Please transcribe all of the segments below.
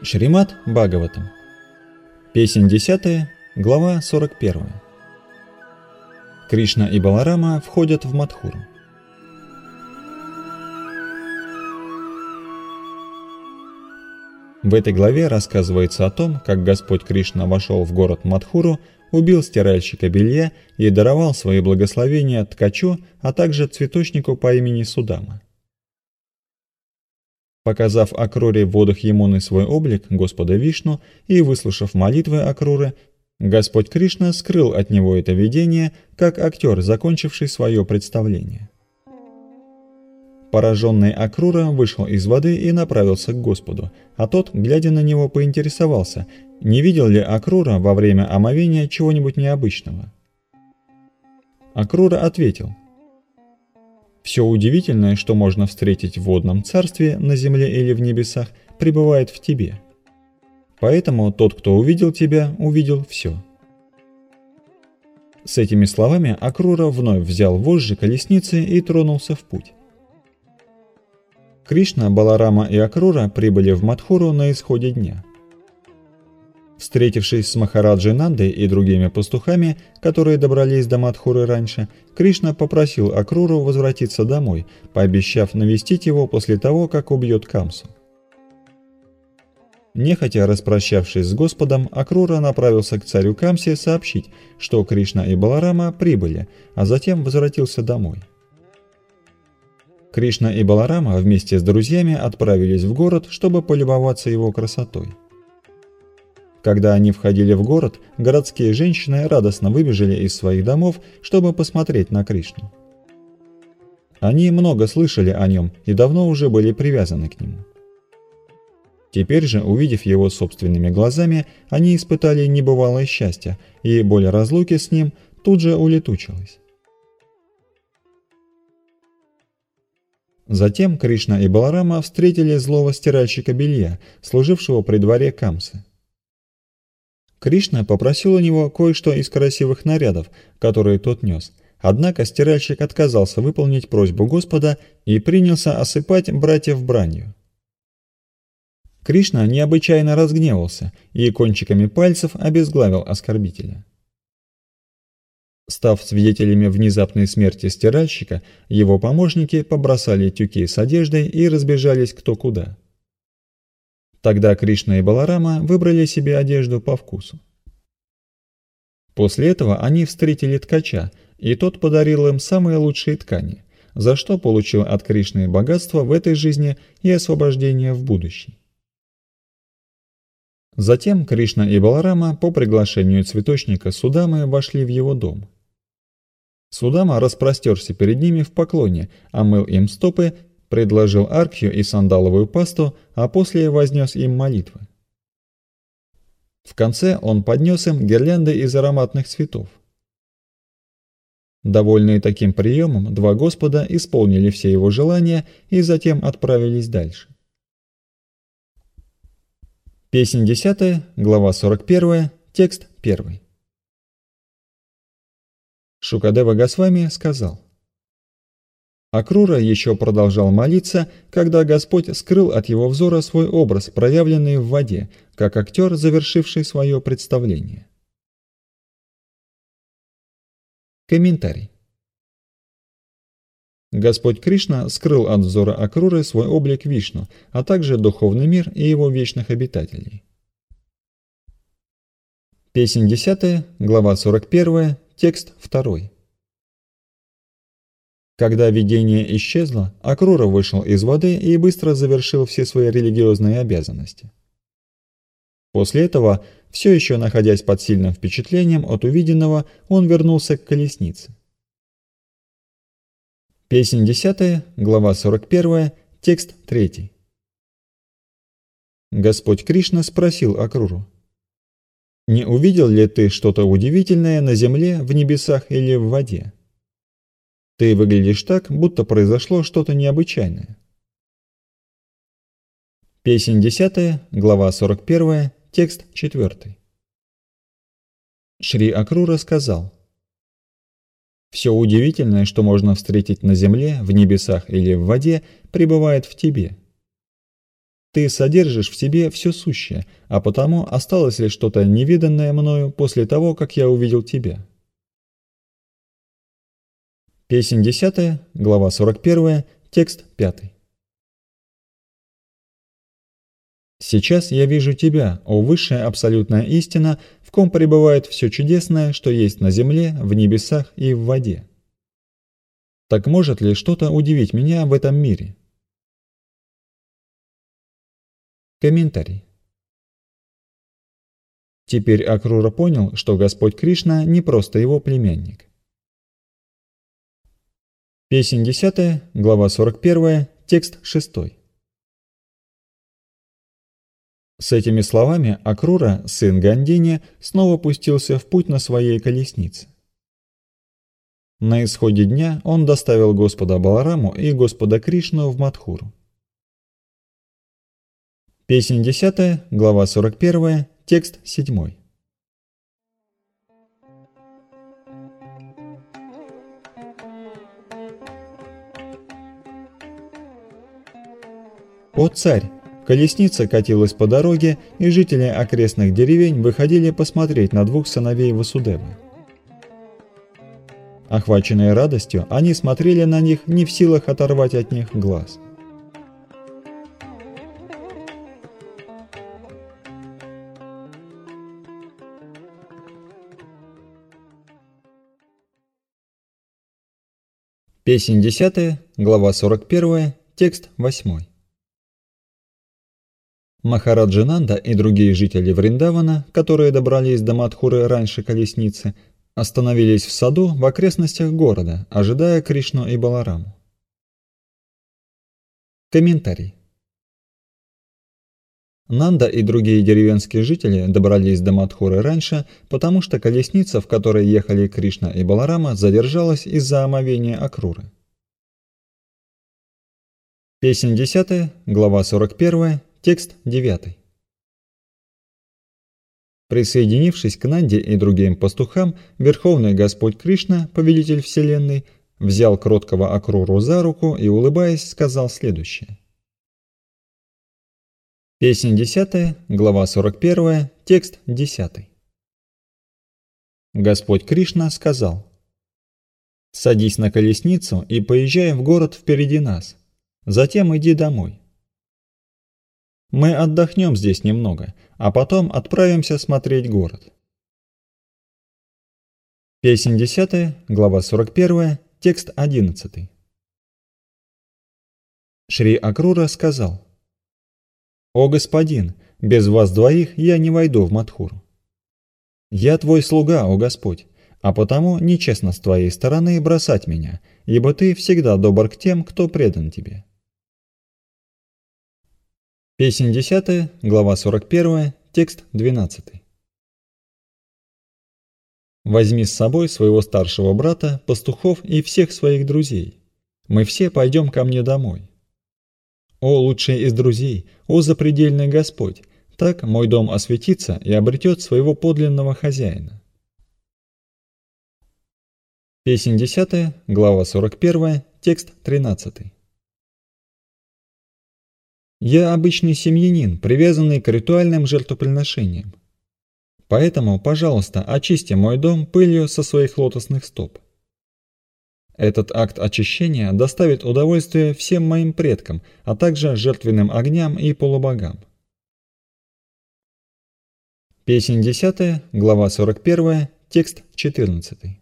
Шримад Бхагаватам. Песнь 10, глава 41. Кришна и Баларама входят в Мадхуру. В этой главе рассказывается о том, как Господь Кришна вошел в город Мадхуру, убил стиральщика белья и даровал свои благословения ткачу, а также цветочнику по имени Судама. Показав Акруре в водах Ямуны свой облик Господа Вишну и выслушав молитвы Акруры, Господь Кришна скрыл от него это видение, как актер, закончивший свое представление. Пораженный Акрура вышел из воды и направился к Господу, а тот, глядя на него, поинтересовался, не видел ли Акрура во время омовения чего-нибудь необычного. Акрура ответил: «Все удивительное, что можно встретить в водном царстве, на земле или в небесах, пребывает в тебе. Поэтому тот, кто увидел тебя, увидел все». С этими словами Акрура вновь взял вожжи колесницы и тронулся в путь. Кришна, Баларама и Акрура прибыли в Мадхуру на исходе дня. Встретившись с Махараджей Нандой и другими пастухами, которые добрались до Мадхуры раньше, Кришна попросил Акруру возвратиться домой, пообещав навестить его после того, как убьет Камсу. Нехотя распрощавшись с Господом, Акрура направился к царю Камсе сообщить, что Кришна и Баларама прибыли, а затем возвратился домой. Кришна и Баларама вместе с друзьями отправились в город, чтобы полюбоваться его красотой. Когда они входили в город, городские женщины радостно выбежали из своих домов, чтобы посмотреть на Кришну. Они много слышали о нем и давно уже были привязаны к нему. Теперь же, увидев его собственными глазами, они испытали небывалое счастье, и боль разлуки с ним тут же улетучилась. Затем Кришна и Баларама встретили злого стиральщика белья, служившего при дворе Камсы. Кришна попросил у него кое-что из красивых нарядов, которые тот нес, однако стиральщик отказался выполнить просьбу Господа и принялся осыпать братьев бранью. Кришна необычайно разгневался и кончиками пальцев обезглавил оскорбителя. Став свидетелями внезапной смерти стиральщика, его помощники побросали тюки с одеждой и разбежались кто куда. Тогда Кришна и Баларама выбрали себе одежду по вкусу. После этого они встретили ткача, и тот подарил им самые лучшие ткани, за что получил от Кришны богатство в этой жизни и освобождение в будущей. Затем Кришна и Баларама по приглашению цветочника Судамы вошли в его дом. Судама распростерся перед ними в поклоне, омыл им стопы, предложил аркхью и сандаловую пасту, а после вознес им молитвы. В конце он поднес им гирлянды из ароматных цветов. Довольные таким приемом, два Господа исполнили все его желания и затем отправились дальше. Песнь 10, глава 41, текст 1. Шукадева Госвами сказал: Акрура еще продолжал молиться, когда Господь скрыл от его взора свой образ, проявленный в воде, как актер, завершивший свое представление. Комментарий. Господь Кришна скрыл от взора Акруры свой облик Вишну, а также духовный мир и его вечных обитателей. Песнь 10, глава 41, текст 2. Когда видение исчезло, Акрура вышел из воды и быстро завершил все свои религиозные обязанности. После этого, все еще находясь под сильным впечатлением от увиденного, он вернулся к колеснице. Песнь 10, глава 41, текст 3. Господь Кришна спросил Акруру: «Не увидел ли ты что-то удивительное на земле, в небесах или в воде? Ты выглядишь так, будто произошло что-то необычайное». Песнь 10, глава 41, текст 4. Шри Акрура сказал: «Все удивительное, что можно встретить на земле, в небесах или в воде, пребывает в тебе. Ты содержишь в себе все сущее, а потому осталось ли что-то невиданное мною после того, как я увидел тебя? Песнь 10, глава 41, текст 5. Сейчас я вижу тебя, о высшая абсолютная истина, в ком пребывает все чудесное, что есть на земле, в небесах и в воде. Так может ли что-то удивить меня в этом мире? Комментарий. Теперь Акрура понял, что Господь Кришна не просто его племянник. Песнь 10, глава 41, текст 6. С этими словами Акрура, сын Гандини, снова пустился в путь на своей колеснице. На исходе дня он доставил Господа Балараму и Господа Кришну в Мадхуру. Песнь 10, глава 41, текст 7. О царь! Колесница катилась по дороге, и жители окрестных деревень выходили посмотреть на двух сыновей Васудевы. Охваченные радостью, они смотрели на них, не в силах оторвать от них глаз. Песнь 10, глава 41, текст 8. Махараджа и другие жители Вриндавана, которые добрались до Мадхуры раньше колесницы, остановились в саду в окрестностях города, ожидая Кришну и Балараму. Комментарий. Нанда и другие деревенские жители добрались до Мадхуры раньше, потому что колесница, в которой ехали Кришна и Баларама, задержалась из-за омовения Акруры. Песнь 10, глава 41, текст 9. Присоединившись к Нанде и другим пастухам, Верховный Господь Кришна, повелитель Вселенной, взял кроткого Акруру за руку и, улыбаясь, сказал следующее. Песнь 10, глава 41, текст 10. Господь Кришна сказал: «Садись на колесницу и поезжай в город впереди нас, затем иди домой. Мы отдохнем здесь немного, а потом отправимся смотреть город». Песнь 10, глава 41, текст 11. Шри Акрура сказал: «О господин, без вас двоих я не войду в Мадхуру. Я твой слуга, о Господь, а потому нечестно с твоей стороны бросать меня, ибо ты всегда добр к тем, кто предан тебе». Песнь 10, глава 41, текст 12. «Возьми с собой своего старшего брата, пастухов и всех своих друзей. Мы все пойдем ко мне домой. О лучший из друзей, о запредельный Господь, так мой дом осветится и обретет своего подлинного хозяина». Песнь 10, глава 41, текст 13. «Я обычный семьянин, привязанный к ритуальным жертвоприношениям. Поэтому, пожалуйста, очисти мой дом пылью со своих лотосных стоп. Этот акт очищения доставит удовольствие всем моим предкам, а также жертвенным огням и полубогам». Песнь 10, глава 41, текст 14.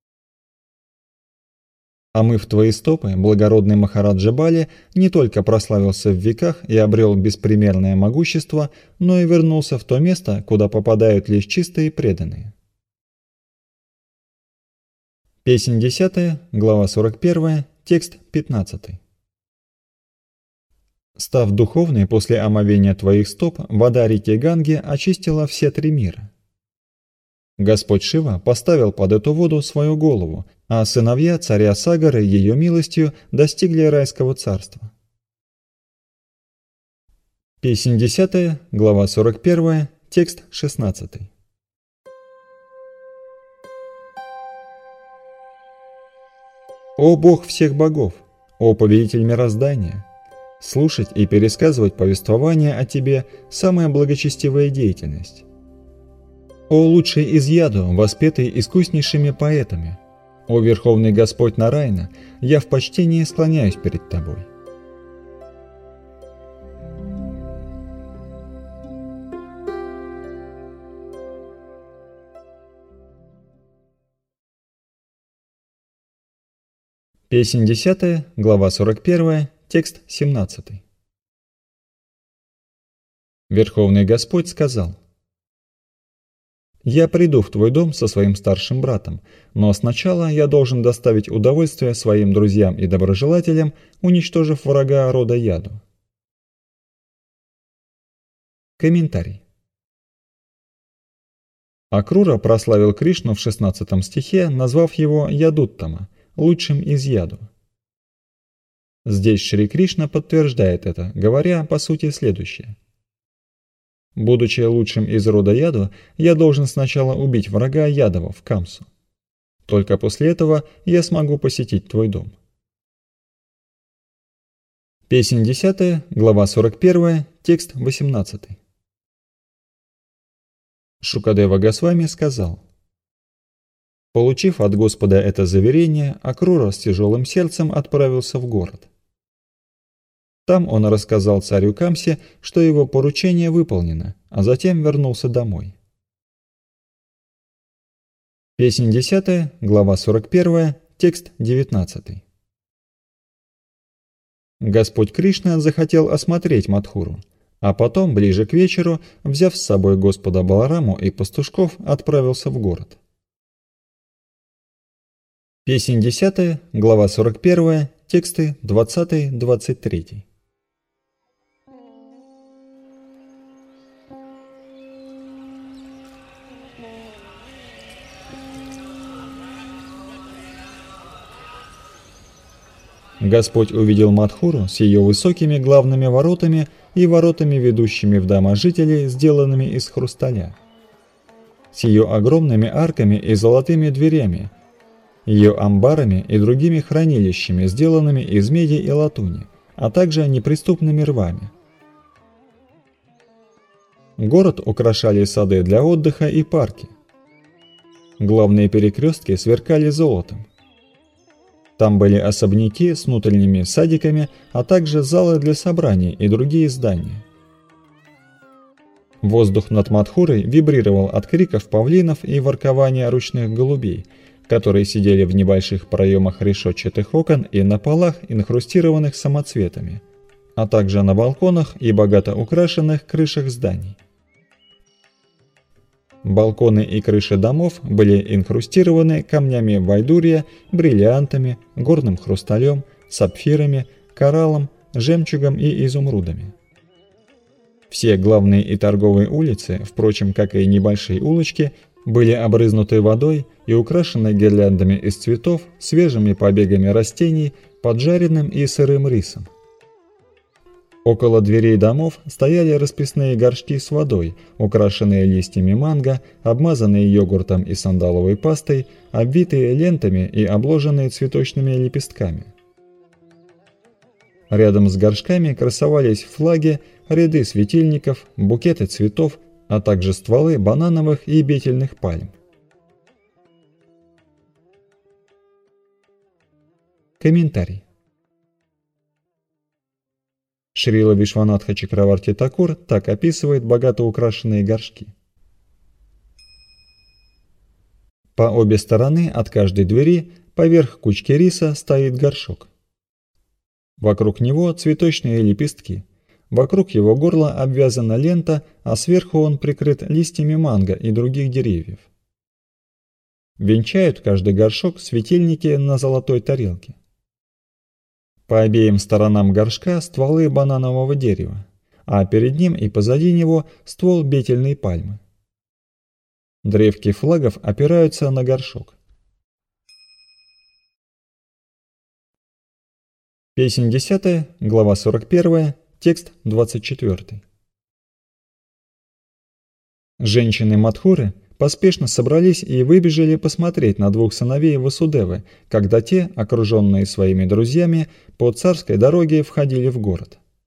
«Омыв твои стопы, благородный Махараджа Бали не только прославился в веках и обрел беспримерное могущество, но и вернулся в то место, куда попадают лишь чистые преданные». Песнь 10, глава 41, текст 15. «Став духовной после омовения твоих стоп, вода реки Ганги очистила все три мира. Господь Шива поставил под эту воду свою голову, а сыновья царя Сагары ее милостью достигли райского царства». Песнь 10, глава 41, текст 16. «О Бог всех богов, о повелитель мироздания, Слушать и пересказывать повествование о тебе – самая благочестивая деятельность. О лучший из яду, воспетый искуснейшими поэтами! О Верховный Господь Нарайна, я в почтении склоняюсь перед тобой. Песнь 10, глава 41, текст 17. Верховный Господь сказал: «Я приду в твой дом со своим старшим братом, но сначала я должен доставить удовольствие своим друзьям и доброжелателям, уничтожив врага рода Яду». Комментарий. Акрура прославил Кришну в 16 стихе, назвав его Ядуттама, лучшим из яду. Здесь Шри Кришна подтверждает это, говоря по сути следующее: «Будучи лучшим из рода яду, я должен сначала убить врага ядовов, Камсу. Только после этого я смогу посетить твой дом». Песнь 10, глава 41, текст 18. Шукадева Госвами сказал: «Получив от Господа это заверение, Акрура с тяжелым сердцем отправился в город. Там он рассказал царю Камсе, что его поручение выполнено, а затем вернулся домой». Песнь 10, глава 41, текст 19. Господь Кришна захотел осмотреть Мадхуру, а потом, ближе к вечеру, взяв с собой Господа Балараму и пастушков, отправился в город. Песнь 10, глава 41, тексты 20-23. Господь увидел Мадхуру с ее высокими главными воротами и воротами, ведущими в дома жителей, сделанными из хрусталя, с ее огромными арками и золотыми дверями, ее амбарами и другими хранилищами, сделанными из меди и латуни, а также неприступными рвами. Город украшали сады для отдыха и парки. Главные перекрестки сверкали золотом. Там были особняки с внутренними садиками, а также залы для собраний и другие здания. Воздух над Мадхурой вибрировал от криков павлинов и воркования ручных голубей, которые сидели в небольших проемах решетчатых окон и на полах, инхрустированных самоцветами, а также на балконах и богато украшенных крышах зданий. Балконы и крыши домов были инхрустированы камнями вайдурья, бриллиантами, горным хрусталем, сапфирами, кораллом, жемчугом и изумрудами. Все главные и торговые улицы, впрочем, как и небольшие улочки, были обрызнуты водой и украшены гирляндами из цветов, свежими побегами растений, поджаренным и сырым рисом. Около дверей домов стояли расписные горшки с водой, украшенные листьями манго, обмазанные йогуртом и сандаловой пастой, обвитые лентами и обложенные цветочными лепестками. Рядом с горшками красовались флаги, ряды светильников, букеты цветов, а также стволы банановых и бетельных пальм. Комментарий. Шрила Вишванатха Чакраварти Такур так описывает богато украшенные горшки. По обе стороны от каждой двери поверх кучки риса стоит горшок. Вокруг него цветочные лепестки. Вокруг его горла обвязана лента, а сверху он прикрыт листьями манго и других деревьев. Венчают каждый горшок светильники на золотой тарелке. По обеим сторонам горшка стволы бананового дерева, а перед ним и позади него ствол бетельной пальмы. Древки флагов опираются на горшок. Песнь 10, глава 41, текст 24. Женщины Мадхуры поспешно собрались и выбежали посмотреть на двух сыновей Васудевы, когда те, окруженные своими друзьями, по царской дороге входили в город.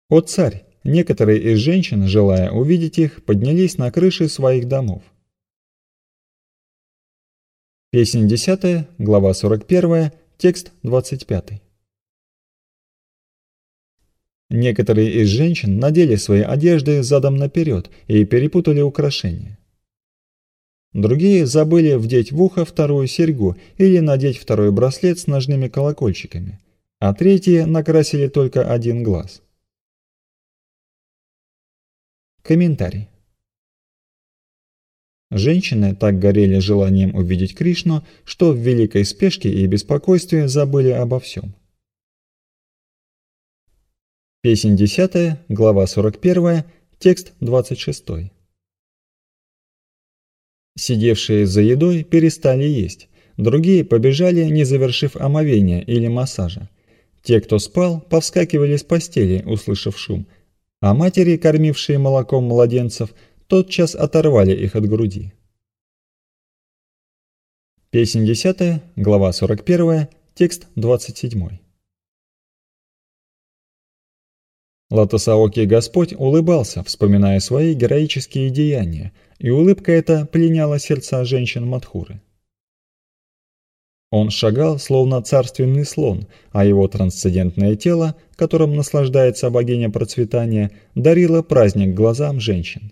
«О царь! Некоторые из женщин, желая увидеть их, поднялись на крыши своих домов». Песнь 10, глава 41, текст 25. Некоторые из женщин надели свои одежды задом наперед и перепутали украшения. Другие забыли вдеть в ухо вторую серьгу или надеть второй браслет с ножными колокольчиками, а третьи накрасили только один глаз. Комментарий. Женщины так горели желанием увидеть Кришну, что в великой спешке и беспокойстве забыли обо всем. Песнь 10, глава 41, текст 26. Сидевшие за едой перестали есть, другие побежали, не завершив омовения или массажа. Те, кто спал, повскакивали с постели, услышав шум, а матери, кормившие молоком младенцев, тотчас оторвали их от груди. Песнь 10, глава 41, текст 27. Лотосоокий Господь улыбался, вспоминая свои героические деяния, и улыбка эта пленяла сердца женщин Мадхуры. Он шагал, словно царственный слон, а его трансцендентное тело, которым наслаждается богиня процветания, дарило праздник глазам женщин.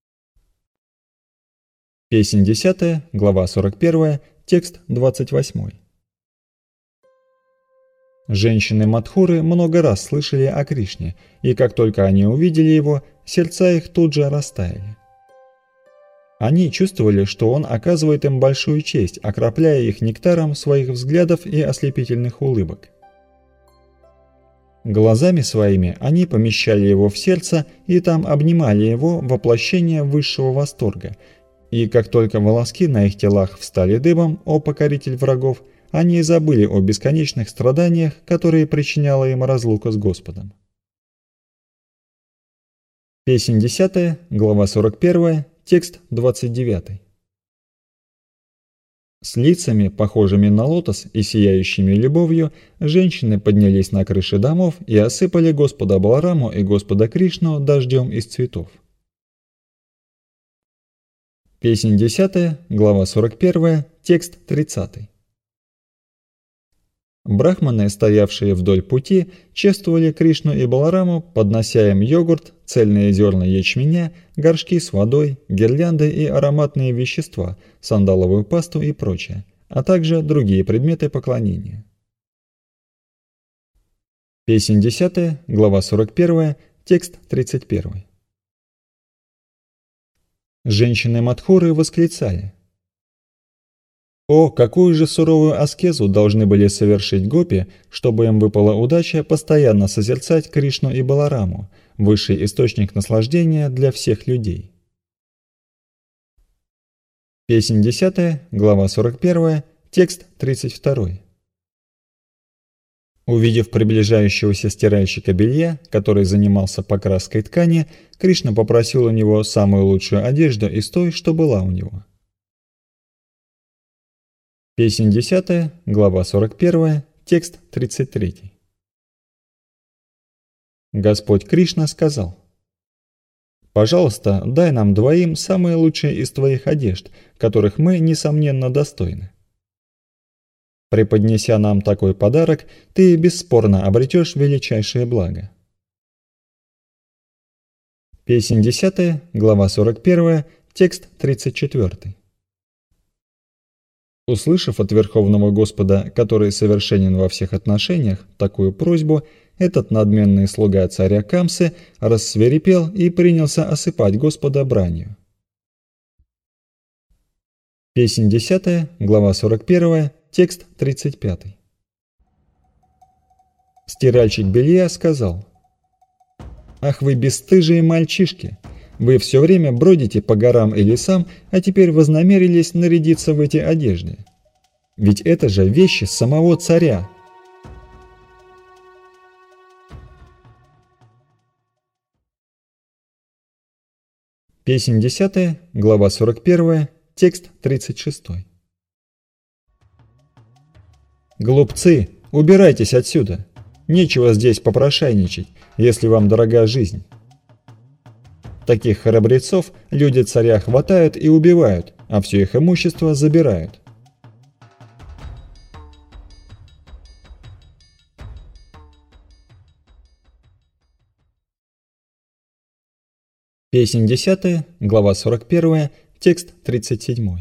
Песнь 10, глава 41, текст 28. Женщины Мадхуры много раз слышали о Кришне, и как только они увидели его, сердца их тут же растаяли. Они чувствовали, что он оказывает им большую честь, окропляя их нектаром своих взглядов и ослепительных улыбок. Глазами своими они помещали его в сердце и там обнимали его, воплощение высшего восторга, и как только волоски на их телах встали дыбом, о покоритель врагов, они забыли о бесконечных страданиях, которые причиняла им разлука с Господом. Песнь 10, глава 41, текст 29. С лицами, похожими на лотос и сияющими любовью, женщины поднялись на крыши домов и осыпали Господа Балараму и Господа Кришну дождем из цветов. Песнь 10, глава 41, текст 30. Брахманы, стоявшие вдоль пути, чествовали Кришну и Балараму, поднося им йогурт, цельные зерна ячменя, горшки с водой, гирлянды и ароматные вещества, сандаловую пасту и прочее, а также другие предметы поклонения. Песнь 10, глава 41, текст 31. Женщины Мадхуры восклицали: «О, какую же суровую аскезу должны были совершить гопи, чтобы им выпала удача постоянно созерцать Кришну и Балараму, высший источник наслаждения для всех людей». Песнь 10, глава 41, текст 32. Увидев приближающегося стиральщика белья, который занимался покраской ткани, Кришна попросил у него самую лучшую одежду из той, что была у него. Песнь 10, глава 41, текст 33. Господь Кришна сказал: «Пожалуйста, дай нам двоим самые лучшие из твоих одежд, которых мы, несомненно, достойны. Преподнеся нам такой подарок, ты бесспорно обретешь величайшее благо». Песнь 10, глава 41, текст 34. Услышав от Верховного Господа, который совершенен во всех отношениях, такую просьбу, этот надменный слуга царя Камсы рассвирепел и принялся осыпать Господа бранью. Песнь 10, глава 41, текст 35. Стиральщик белья сказал: «Ах вы бесстыжие мальчишки! Вы все время бродите по горам и лесам, а теперь вознамерились нарядиться в эти одежды. Ведь это же вещи самого царя». Песнь 10, глава 41, текст 36. «Глупцы, убирайтесь отсюда! Нечего здесь попрошайничать, если вам дорога жизнь. Таких храбрецов люди царя хватают и убивают, а все их имущество забирают. Песнь 10, глава 41, текст 37.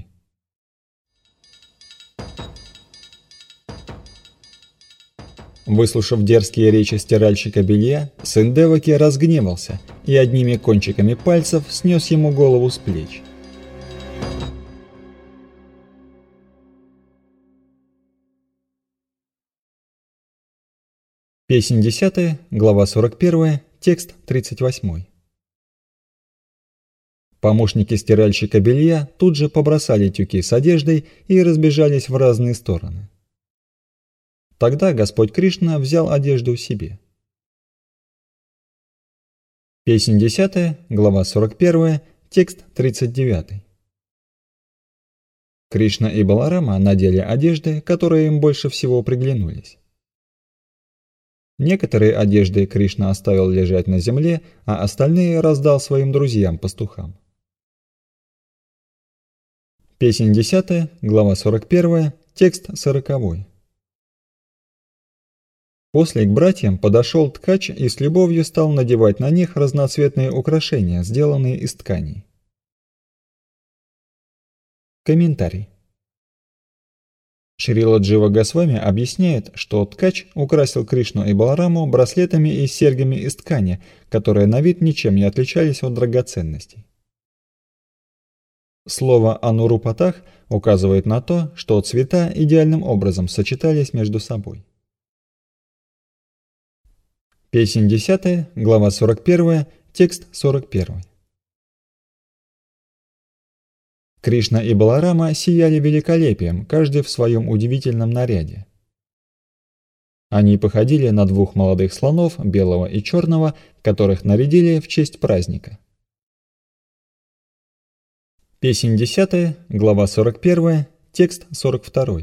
Выслушав дерзкие речи стиральщика белья, сын Деваки разгневался и одними кончиками пальцев снес ему голову с плеч. Песнь 10, глава 41, текст 38. Помощники стиральщика белья тут же побросали тюки с одеждой и разбежались в разные стороны. Тогда Господь Кришна взял одежду себе. Песнь 10, глава 41, текст 39. Кришна и Баларама надели одежды, которые им больше всего приглянулись. Некоторые одежды Кришна оставил лежать на земле, а остальные раздал своим друзьям-пастухам. Песнь 10, глава 41, текст 40. После к братьям подошел ткач и с любовью стал надевать на них разноцветные украшения, сделанные из тканей. Комментарий. Шрила Джива Госвами объясняет, что ткач украсил Кришну и Балараму браслетами и серьгами из ткани, которые на вид ничем не отличались от драгоценностей. Слово «анурупатах» указывает на то, что цвета идеальным образом сочетались между собой. Песнь 10, глава 41, текст 41. Кришна и Баларама сияли великолепием, каждый в своем удивительном наряде. Они походили на двух молодых слонов, белого и черного, которых нарядили в честь праздника. Песнь 10, глава 41, текст 42.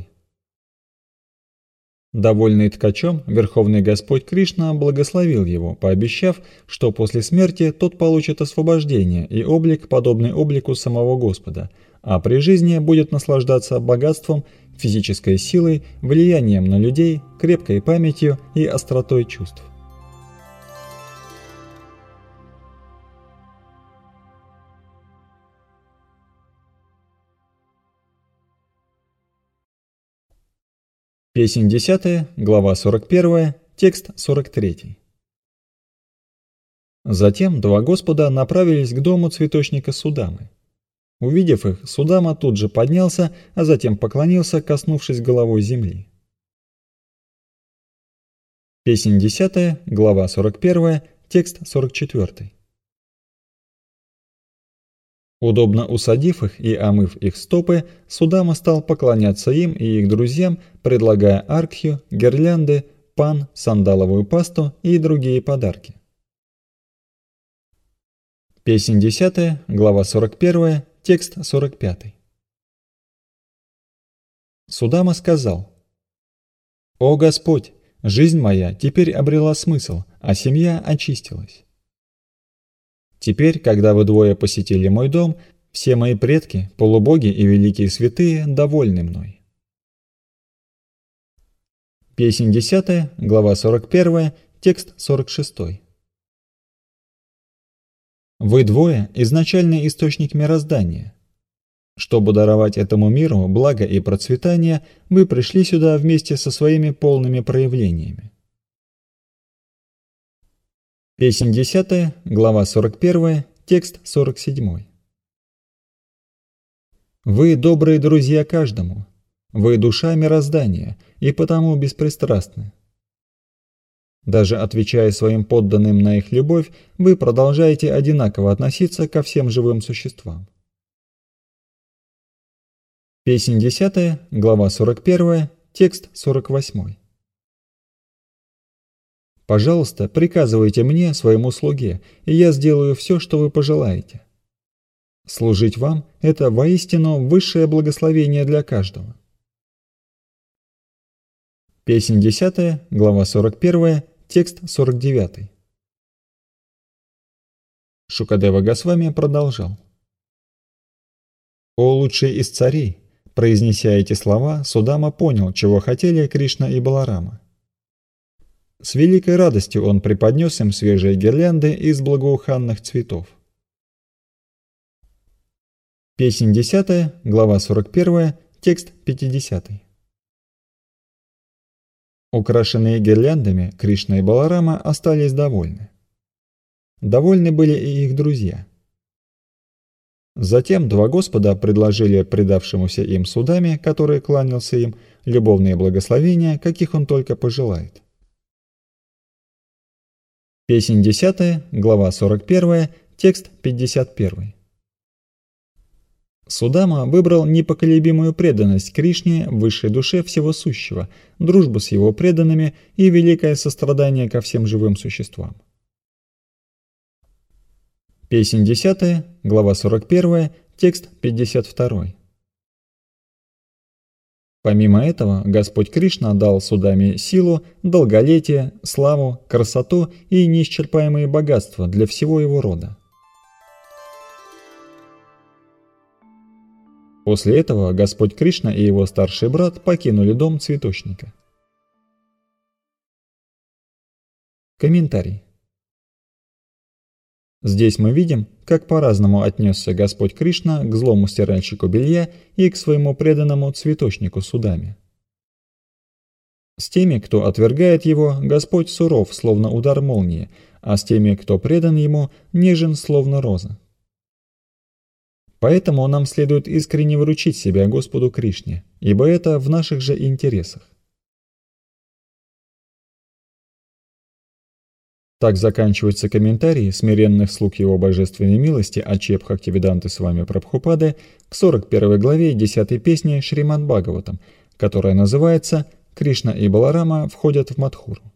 Довольный ткачом, Верховный Господь Кришна благословил его, пообещав, что после смерти тот получит освобождение и облик, подобный облику самого Господа, а при жизни будет наслаждаться богатством, физической силой, влиянием на людей, крепкой памятью и остротой чувств. Песнь 10, глава 41, текст 43. Затем два Господа направились к дому цветочника Судамы. Увидев их, Судама тут же поднялся, а затем поклонился, коснувшись головой земли. Песнь 10, глава 41, текст 44. Удобно усадив их и омыв их стопы, Судама стал поклоняться им и их друзьям, предлагая аркхью, гирлянды, пан, сандаловую пасту и другие подарки. Песнь 10, глава 41, текст 45. Судама сказал: «О Господь, жизнь моя теперь обрела смысл, а семья очистилась. Теперь, когда вы двое посетили мой дом, все мои предки, полубоги и великие святые довольны мной». Песнь 10, глава 41, текст 46. Вы двое – изначальный источник мироздания. Чтобы даровать этому миру благо и процветание, вы пришли сюда вместе со своими полными проявлениями. Песнь 10, глава 41, текст 47. Вы добрые друзья каждому, вы душа мироздания и потому беспристрастны. Даже отвечая своим подданным на их любовь, вы продолжаете одинаково относиться ко всем живым существам. Песнь 10, глава 41, текст 48. Пожалуйста, приказывайте мне, своему слуге, и я сделаю все, что вы пожелаете. Служить вам – это воистину высшее благословение для каждого. Песнь 10, глава 41, текст 49. Шукадева Госвами продолжал. «О лучший из царей!» Произнеся эти слова, Судама понял, чего хотели Кришна и Баларама. С великой радостью он преподнес им свежие гирлянды из благоуханных цветов. Песнь 10, глава 41, текст 50. Украшенные гирляндами, Кришна и Баларама остались довольны. Довольны были и их друзья. Затем два Господа предложили предавшемуся им Судаме, который кланялся им, любовные благословения, каких он только пожелает. Песнь 10, глава 41, текст 51. Судама выбрал непоколебимую преданность Кришне, высшей душе всего сущего, дружбу с его преданными и великое сострадание ко всем живым существам. Песнь 10, глава 41, текст 52. Помимо этого, Господь Кришна дал Судаме силу, долголетие, славу, красоту и неисчерпаемые богатства для всего его рода. После этого Господь Кришна и его старший брат покинули дом цветочника. Комментарий. Здесь мы видим, как по-разному отнесся Господь Кришна к злому стиральщику белья и к своему преданному цветочнику Судаме. С теми, кто отвергает его, Господь суров, словно удар молнии, а с теми, кто предан ему, нежен, словно роза. Поэтому нам следует искренне вручить себя Господу Кришне, ибо это в наших же интересах. Так заканчиваются комментарии смиренных слуг его божественной милости Ачеб Бхактивиданты Свами Прабхупады к 41 главе 10 песни Шримад Бхагаватам, которая называется «Кришна и Баларама входят в Мадхуру».